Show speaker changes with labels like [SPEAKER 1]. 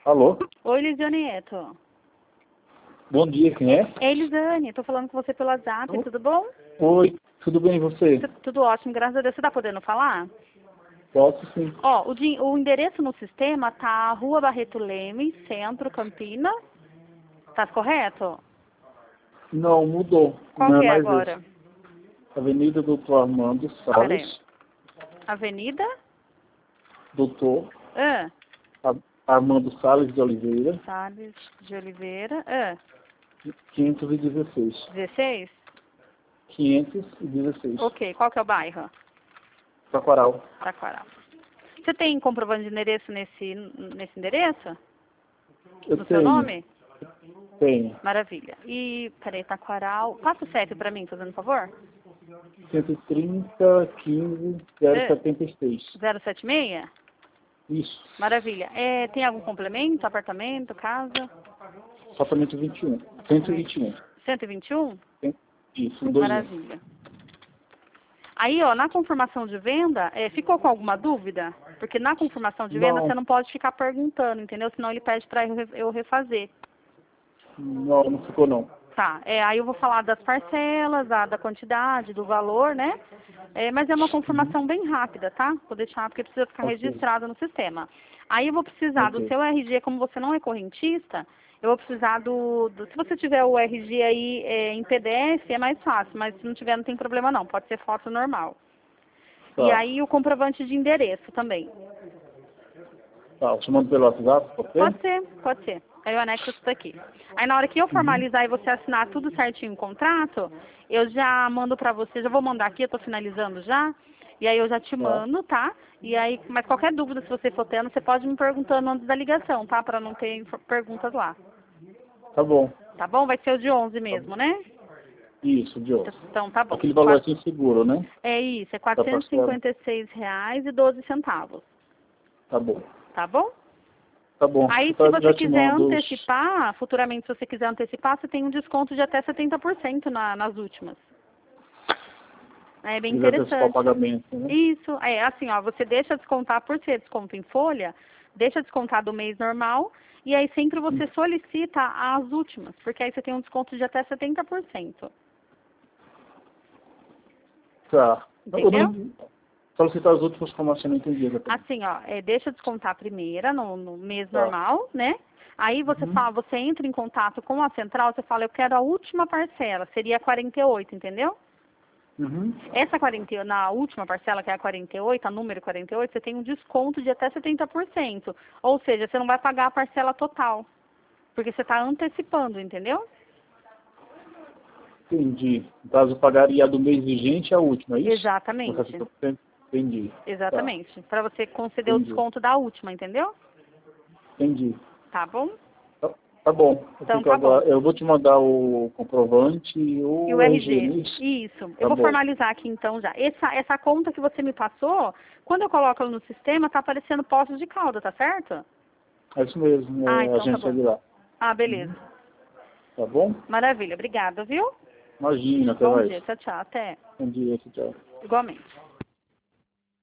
[SPEAKER 1] Alô?
[SPEAKER 2] Oi, Elisiane Neto.
[SPEAKER 1] Bom dia, quem é?
[SPEAKER 2] É Elisane, tô falando com você pelo WhatsApp, tudo bom?
[SPEAKER 1] Oi, tudo bem e você?
[SPEAKER 2] Tudo ótimo, graças a Deus. Você tá podendo falar?
[SPEAKER 1] Posso sim.
[SPEAKER 2] Ó, o endereço no sistema tá Rua Barreto Leme, Centro, Campinas. Tá correto?
[SPEAKER 1] Não, mudou.
[SPEAKER 2] Qual
[SPEAKER 1] Não é
[SPEAKER 2] que é
[SPEAKER 1] mais
[SPEAKER 2] agora?
[SPEAKER 1] esse. Avenida Doutor Armando
[SPEAKER 2] Peraí.
[SPEAKER 1] Salles,
[SPEAKER 2] Avenida?
[SPEAKER 1] Doutor
[SPEAKER 2] Ah,
[SPEAKER 1] Armando Salles de Oliveira,
[SPEAKER 2] Salles de Oliveira.
[SPEAKER 1] 516.
[SPEAKER 2] 16?
[SPEAKER 1] 516.
[SPEAKER 2] Ok, qual que é o bairro?
[SPEAKER 1] Taquaral.
[SPEAKER 2] Taquaral. Você tem comprovante de endereço nesse endereço?
[SPEAKER 1] Eu
[SPEAKER 2] No seu
[SPEAKER 1] tenho.
[SPEAKER 2] nome?
[SPEAKER 1] Tenho.
[SPEAKER 2] Maravilha. E, peraí, Taquaral. Passa o CEP pra mim, fazendo favor.
[SPEAKER 1] 130 15 076.
[SPEAKER 2] 076?
[SPEAKER 1] Isso.
[SPEAKER 2] Maravilha. Tem algum complemento? Apartamento, casa?
[SPEAKER 1] Apartamento 21. 121.
[SPEAKER 2] 121?
[SPEAKER 1] Isso, 2
[SPEAKER 2] Maravilha. Aí, ó, na confirmação de venda, ficou com alguma dúvida? Porque na confirmação de venda
[SPEAKER 1] Não.
[SPEAKER 2] você não pode ficar perguntando, entendeu? Senão ele pede pra eu refazer.
[SPEAKER 1] Não, não ficou não.
[SPEAKER 2] Tá, aí eu vou falar das parcelas, da quantidade, do valor, né? Mas é uma confirmação bem rápida, tá? Vou deixar porque precisa ficar
[SPEAKER 1] Ok.
[SPEAKER 2] registrado no sistema. Aí eu vou precisar do
[SPEAKER 1] Ok.
[SPEAKER 2] seu RG, como você não é correntista, eu vou precisar se você tiver o RG aí em PDF é mais fácil, mas se não tiver não tem problema não, pode ser foto normal. E
[SPEAKER 1] Tá.
[SPEAKER 2] aí o comprovante de endereço também.
[SPEAKER 1] Tá, eu te mando pelo WhatsApp, pode ser?
[SPEAKER 2] Pode ser, pode ser. Aí eu anexo isso daqui. Aí na hora que eu formalizar e você assinar tudo certinho o contrato, eu já mando pra você, já vou mandar aqui, eu tô finalizando já. E aí eu já te
[SPEAKER 1] Tá.
[SPEAKER 2] mando, tá? E aí, mas qualquer dúvida se você for tendo, você pode me perguntando antes da ligação, tá? Pra não ter perguntas lá.
[SPEAKER 1] Tá bom.
[SPEAKER 2] Tá bom? Vai ser o de 11 mesmo, né?
[SPEAKER 1] Isso, de hoje.
[SPEAKER 2] Então tá bom.
[SPEAKER 1] Aquele valor assim seguro, né?
[SPEAKER 2] É isso, é
[SPEAKER 1] Da parcela.
[SPEAKER 2] R$ 456,12.
[SPEAKER 1] Tá bom.
[SPEAKER 2] Tá bom?
[SPEAKER 1] Tá bom.
[SPEAKER 2] Aí, se
[SPEAKER 1] Então, eu
[SPEAKER 2] você
[SPEAKER 1] já te
[SPEAKER 2] quiser
[SPEAKER 1] mando os...
[SPEAKER 2] antecipar, futuramente, se você quiser antecipar, você tem um desconto de até 70% nas últimas. É bem
[SPEAKER 1] Quiser antecipar o
[SPEAKER 2] interessante.
[SPEAKER 1] pagamento, né?
[SPEAKER 2] Isso, assim, ó, você deixa descontar, por ser desconto em folha, deixa descontar do mês normal, e aí sempre você solicita as últimas, porque aí você tem um desconto de até 70%.
[SPEAKER 1] Tá.
[SPEAKER 2] Entendeu?
[SPEAKER 1] Solicitar as últimas como assim, não entendi exatamente.
[SPEAKER 2] Assim, ó, deixa descontar a primeira no mês
[SPEAKER 1] Tá.
[SPEAKER 2] normal, né? Aí você fala, você entra em contato com a central, você fala, eu quero a última parcela, seria 48, entendeu?
[SPEAKER 1] Uhum.
[SPEAKER 2] Essa 40, na última parcela, que é a 48, a número 48, você tem um desconto de até 70%. Ou seja, você não vai pagar a parcela total, porque você está antecipando, entendeu?
[SPEAKER 1] Entendi. No caso, eu pagaria a do mês vigente a última, é isso?
[SPEAKER 2] Exatamente.
[SPEAKER 1] 70%. Entendi.
[SPEAKER 2] Exatamente. Para você conceder o
[SPEAKER 1] Entendi.
[SPEAKER 2] desconto da última, entendeu?
[SPEAKER 1] Entendi.
[SPEAKER 2] Tá bom?
[SPEAKER 1] Tá bom.
[SPEAKER 2] Então tá bom.
[SPEAKER 1] Eu vou te mandar o comprovante e
[SPEAKER 2] E
[SPEAKER 1] o
[SPEAKER 2] o
[SPEAKER 1] RG,
[SPEAKER 2] RG.
[SPEAKER 1] não é isso?
[SPEAKER 2] Isso. Eu
[SPEAKER 1] Tá
[SPEAKER 2] vou
[SPEAKER 1] bom.
[SPEAKER 2] formalizar aqui então já. Essa conta que você me passou, quando eu coloco ela no sistema, tá aparecendo Poços de Caldas, tá certo?
[SPEAKER 1] É isso mesmo, é a
[SPEAKER 2] Então tá
[SPEAKER 1] agência
[SPEAKER 2] bom.
[SPEAKER 1] de lá.
[SPEAKER 2] Beleza.
[SPEAKER 1] Tá bom?
[SPEAKER 2] Maravilha. Obrigada, viu?
[SPEAKER 1] Imagina, até
[SPEAKER 2] Bom
[SPEAKER 1] mais.
[SPEAKER 2] dia. Tchau, tchau. Até.
[SPEAKER 1] Bom dia, tchau.
[SPEAKER 2] Igualmente.